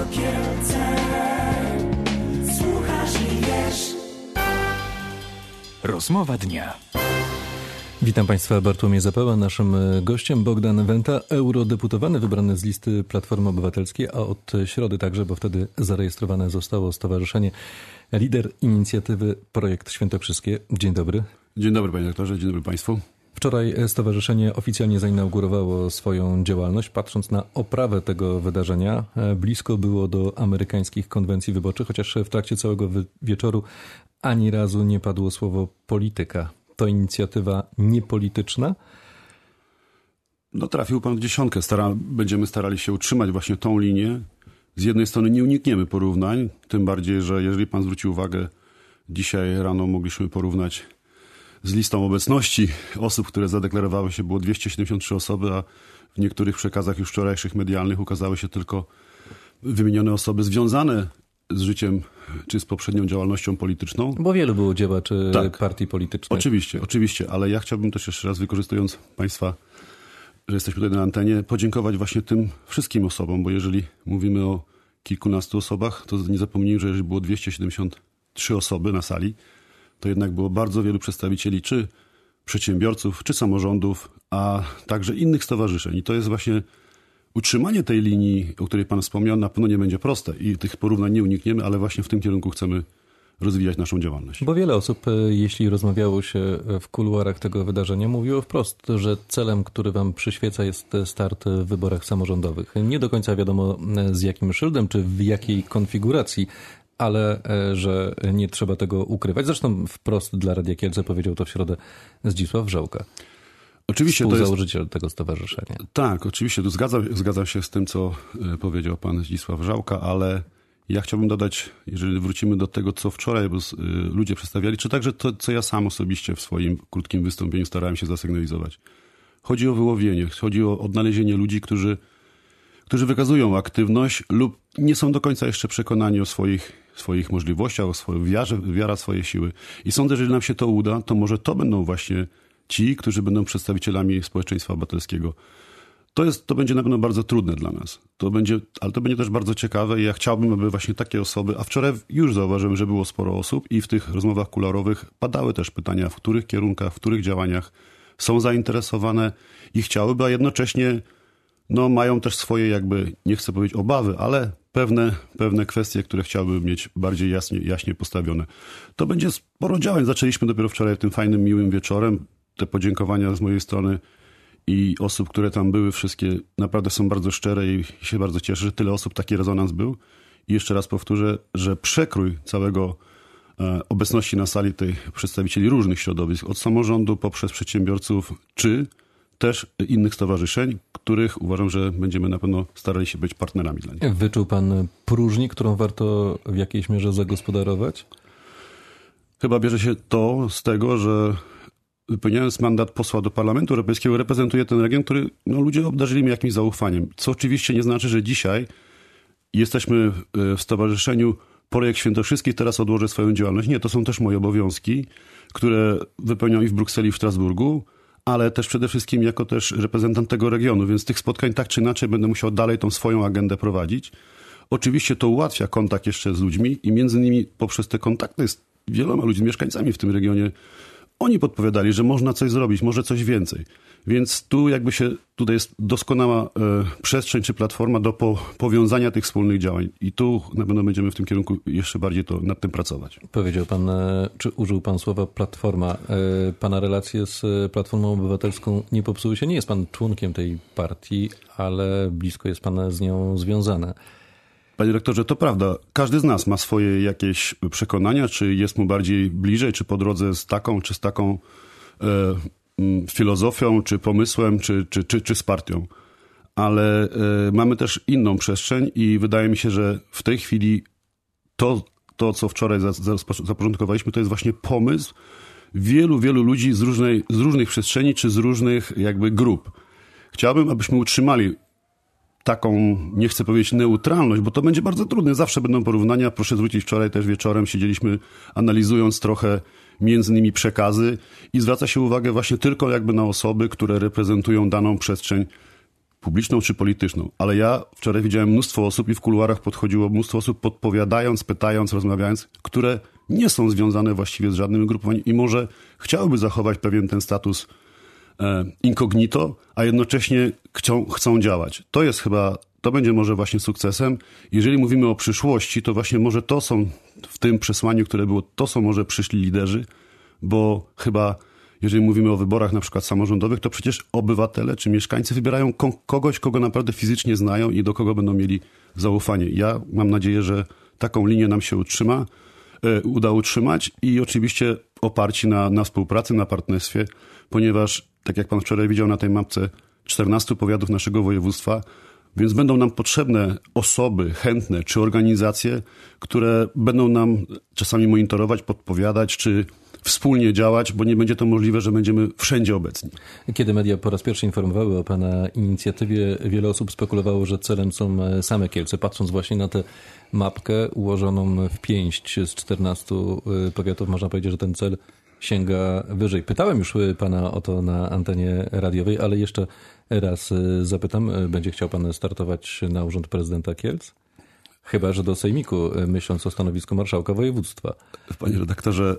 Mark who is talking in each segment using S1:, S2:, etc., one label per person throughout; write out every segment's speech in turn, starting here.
S1: Kielce. Słuchasz i wiesz.
S2: Rozmowa dnia. Witam Państwa, Bartłomiej Zapała. Naszym gościem Bogdan Wenta, eurodeputowany wybrany z listy Platformy Obywatelskiej, a od środy także, bo wtedy zarejestrowane zostało stowarzyszenie, lider inicjatywy Projekt Świętokrzyskie. Dzień dobry.
S3: Dzień dobry panie doktorze, dzień dobry państwu.
S2: Wczoraj stowarzyszenie oficjalnie zainaugurowało swoją działalność. Patrząc na oprawę tego wydarzenia, blisko było do amerykańskich konwencji wyborczych, chociaż w trakcie całego wieczoru ani razu nie padło słowo polityka. To inicjatywa niepolityczna?
S3: No trafił pan w dziesiątkę. Będziemy starali się utrzymać właśnie tą linię. Z jednej strony nie unikniemy porównań, tym bardziej, że jeżeli pan zwrócił uwagę, dzisiaj rano mogliśmy porównać z listą obecności osób, które zadeklarowały się, było 273 osoby, a w niektórych przekazach już wczorajszych medialnych ukazały się tylko wymienione osoby związane z życiem czy z poprzednią działalnością polityczną.
S2: Bo wielu było działaczy partii politycznych.
S3: Oczywiście, ale ja chciałbym też jeszcze raz, wykorzystując państwa, że jesteśmy tutaj na antenie, podziękować właśnie tym wszystkim osobom, bo jeżeli mówimy o kilkunastu osobach, to nie zapomnijmy, że jeżeli było 273 osoby na sali, to jednak było bardzo wielu przedstawicieli czy przedsiębiorców, czy samorządów, a także innych stowarzyszeń. I to jest właśnie utrzymanie tej linii, o której pan wspomniał, na pewno nie będzie proste i tych porównań nie unikniemy, ale właśnie w tym kierunku chcemy rozwijać naszą działalność.
S2: Bo wiele osób, jeśli rozmawiało się w kuluarach tego wydarzenia, mówiło wprost, że celem, który wam przyświeca, jest start w wyborach samorządowych. Nie do końca wiadomo z jakim szyldem, czy w jakiej konfiguracji, ale że nie trzeba tego ukrywać. Zresztą wprost dla Radia Kielce powiedział to w środę Zdzisław Wrzałka.
S3: Oczywiście
S2: współzałożyciel tego stowarzyszenia.
S3: Tak, oczywiście. Tu zgadzam się z tym, co powiedział pan Zdzisław Wrzałka, ale ja chciałbym dodać, jeżeli wrócimy do tego, co wczoraj ludzie przedstawiali, czy także to, co ja sam osobiście w swoim krótkim wystąpieniu starałem się zasygnalizować. Chodzi o wyłowienie, chodzi o odnalezienie ludzi, którzy wykazują aktywność lub nie są do końca jeszcze przekonani o swoich możliwościach, o swojej wiara w swoje siły. I sądzę, że jeżeli nam się to uda, to może to będą właśnie ci, którzy będą przedstawicielami społeczeństwa obywatelskiego. To będzie na pewno bardzo trudne dla nas. Ale to będzie też bardzo ciekawe i ja chciałbym, aby właśnie takie osoby, a wczoraj już zauważyłem, że było sporo osób i w tych rozmowach kuluarowych padały też pytania, w których kierunkach, w których działaniach są zainteresowane i chciałyby, a jednocześnie mają też swoje nie chcę powiedzieć obawy, ale pewne kwestie, które chciałby mieć bardziej jaśnie postawione. To będzie sporo działań. Zaczęliśmy dopiero wczoraj tym fajnym, miłym wieczorem. Te podziękowania z mojej strony i osób, które tam były, wszystkie naprawdę są bardzo szczere i się bardzo cieszę, że tyle osób, taki rezonans był. I jeszcze raz powtórzę, że przekrój całego obecności na sali tych przedstawicieli różnych środowisk, od samorządu poprzez przedsiębiorców, czy też innych stowarzyszeń, których uważam, że będziemy na pewno starali się być partnerami dla nich.
S2: Wyczuł pan próżnię, którą warto w jakiejś mierze zagospodarować?
S3: Chyba bierze się to z tego, że wypełniając mandat posła do Parlamentu Europejskiego reprezentuję ten region, który ludzie obdarzyli mnie jakimś zaufaniem. Co oczywiście nie znaczy, że dzisiaj jesteśmy w stowarzyszeniu Projekt Świętokrzyski, teraz odłożę swoją działalność. Nie, to są też moje obowiązki, które wypełniam i w Brukseli, i w Strasburgu, ale też przede wszystkim jako też reprezentant tego regionu, więc tych spotkań tak czy inaczej będę musiał dalej tą swoją agendę prowadzić. Oczywiście to ułatwia kontakt jeszcze z ludźmi i między innymi poprzez te kontakty z wieloma ludźmi, mieszkańcami w tym regionie, oni podpowiadali, że można coś zrobić, może coś więcej. Więc tutaj jest doskonała przestrzeń czy platforma do powiązania tych wspólnych działań. I tu na pewno będziemy w tym kierunku jeszcze bardziej nad tym pracować.
S2: Powiedział pan, czy użył pan słowa platforma. Pana relacje z Platformą Obywatelską nie popsuły się. Nie jest pan członkiem tej partii, ale blisko jest pan z nią związany.
S3: Panie rektorze, to prawda. Każdy z nas ma swoje jakieś przekonania, czy jest mu bardziej bliżej, czy po drodze z taką filozofią, czy pomysłem, czy z partią. Ale mamy też inną przestrzeń i wydaje mi się, że w tej chwili to co wczoraj zapoczątkowaliśmy, to jest właśnie pomysł wielu ludzi z różnych przestrzeni, czy z różnych grup. Chciałbym, abyśmy utrzymali taką, nie chcę powiedzieć neutralność, bo to będzie bardzo trudne. Zawsze będą porównania. Proszę zwrócić, wczoraj też wieczorem siedzieliśmy analizując trochę między innymi przekazy i zwraca się uwagę właśnie tylko na osoby, które reprezentują daną przestrzeń publiczną czy polityczną. Ale ja wczoraj widziałem mnóstwo osób i w kuluarach podchodziło mnóstwo osób podpowiadając, pytając, rozmawiając, które nie są związane właściwie z żadnym ugrupowaniem i może chciałyby zachować pewien ten status incognito, a jednocześnie chcą działać. To będzie może właśnie sukcesem. Jeżeli mówimy o przyszłości, to właśnie może to są w tym przesłaniu, które było, to są może przyszli liderzy, bo chyba jeżeli mówimy o wyborach na przykład samorządowych, to przecież obywatele czy mieszkańcy wybierają kogoś, kogo naprawdę fizycznie znają i do kogo będą mieli zaufanie. Ja mam nadzieję, że taką linię nam się uda utrzymać i oczywiście oparci na współpracy, na partnerstwie, ponieważ tak jak pan wczoraj widział na tej mapce 14 powiatów naszego województwa, więc będą nam potrzebne osoby chętne czy organizacje, które będą nam czasami monitorować, podpowiadać czy wspólnie działać, bo nie będzie to możliwe, że będziemy wszędzie obecni.
S2: Kiedy media po raz pierwszy informowały o pana inicjatywie, wiele osób spekulowało, że celem są same Kielce. Patrząc właśnie na tę mapkę ułożoną w pięść z 14 powiatów, można powiedzieć, że ten cel sięga wyżej. Pytałem już pana o to na antenie radiowej, ale jeszcze raz zapytam. Będzie chciał pan startować na urząd prezydenta Kielc? Chyba że do sejmiku, myśląc o stanowisku marszałka województwa.
S3: Panie redaktorze,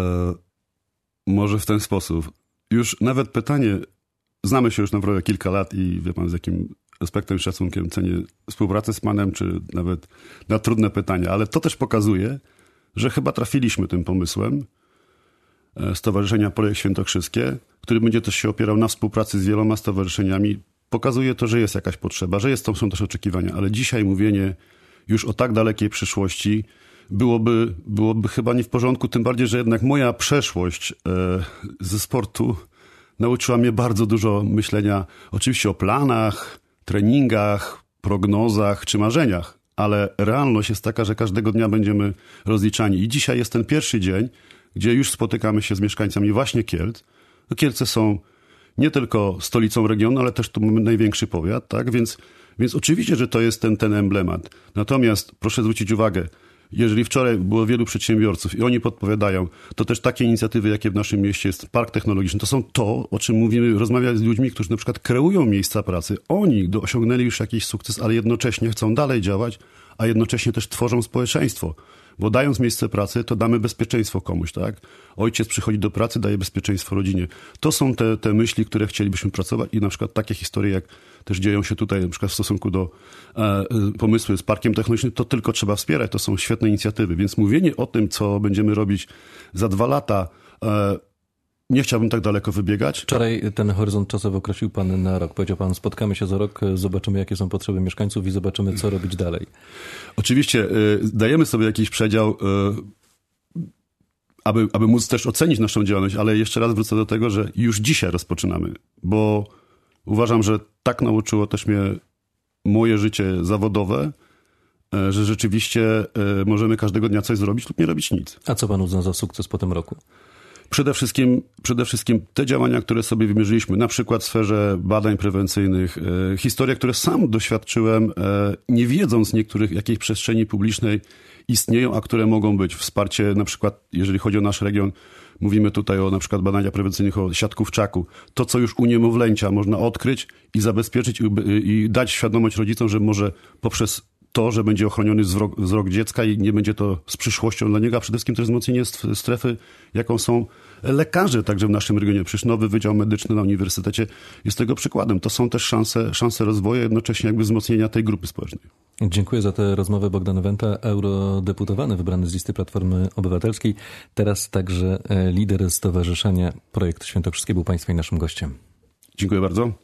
S3: może w ten sposób. Już nawet pytanie, znamy się już naprawdę kilka lat i wie pan z jakim respektem i szacunkiem cenię współpracę z panem, czy nawet na trudne pytania, ale to też pokazuje, że chyba trafiliśmy tym pomysłem Stowarzyszenia Projekt Świętokrzyskie, który będzie też się opierał na współpracy z wieloma stowarzyszeniami. Pokazuje to, że jest jakaś potrzeba, że są też oczekiwania, ale dzisiaj mówienie już o tak dalekiej przyszłości byłoby chyba nie w porządku, tym bardziej, że jednak moja przeszłość ze sportu nauczyła mnie bardzo dużo myślenia oczywiście o planach, treningach, prognozach czy marzeniach, ale realność jest taka, że każdego dnia będziemy rozliczani. I dzisiaj jest ten pierwszy dzień, gdzie już spotykamy się z mieszkańcami właśnie Kielc. Kielce są nie tylko stolicą regionu, ale też tu mamy największy powiat, tak? Więc oczywiście, że to jest ten emblemat. Natomiast proszę zwrócić uwagę, jeżeli wczoraj było wielu przedsiębiorców i oni podpowiadają, to też takie inicjatywy, jakie w naszym mieście jest Park Technologiczny, to są to, o czym mówimy, rozmawiać z ludźmi, którzy na przykład kreują miejsca pracy. Oni osiągnęli już jakiś sukces, ale jednocześnie chcą dalej działać, a jednocześnie też tworzą społeczeństwo. Bo dając miejsce pracy, to damy bezpieczeństwo komuś, tak? Ojciec przychodzi do pracy, daje bezpieczeństwo rodzinie. To są te myśli, które chcielibyśmy pracować i na przykład takie historie, jak też dzieją się tutaj, na przykład w stosunku do pomysłu z Parkiem Technologicznym, to tylko trzeba wspierać. To są świetne inicjatywy. Więc mówienie o tym, co będziemy robić za 2 lata, nie chciałbym tak daleko wybiegać.
S2: Wczoraj ten horyzont czasowy określił pan na rok. Powiedział pan, spotkamy się za rok, zobaczymy, jakie są potrzeby mieszkańców i zobaczymy, co robić dalej.
S3: Oczywiście dajemy sobie jakiś przedział, aby móc też ocenić naszą działalność, ale jeszcze raz wrócę do tego, że już dzisiaj rozpoczynamy, bo uważam, że tak nauczyło też mnie moje życie zawodowe, że rzeczywiście możemy każdego dnia coś zrobić lub nie robić nic.
S2: A co pan uzna za sukces po tym roku?
S3: Przede wszystkim te działania, które sobie wymierzyliśmy, na przykład w sferze badań prewencyjnych, historie, które sam doświadczyłem, nie wiedząc niektórych, jakiej przestrzeni publicznej istnieją, a które mogą być. Wsparcie na przykład, jeżeli chodzi o nasz region, mówimy tutaj o na przykład badaniach prewencyjnych o siatkówczaku. To, co już u niemowlęcia można odkryć i zabezpieczyć i dać świadomość rodzicom, że może poprzez to, że będzie ochroniony wzrok dziecka i nie będzie to z przyszłością dla niego, a przede wszystkim też wzmocnienie strefy, jaką są lekarze także w naszym regionie. Przecież nowy Wydział Medyczny na Uniwersytecie jest tego przykładem. To są też szanse rozwoju, jednocześnie jakby wzmocnienia tej grupy społecznej.
S2: Dziękuję za tę rozmowę. Bogdan Wenta, eurodeputowany wybrany z listy Platformy Obywatelskiej. Teraz także lider Stowarzyszenia Projekt Świętokrzyskie był państwa i naszym gościem.
S3: Dziękuję bardzo.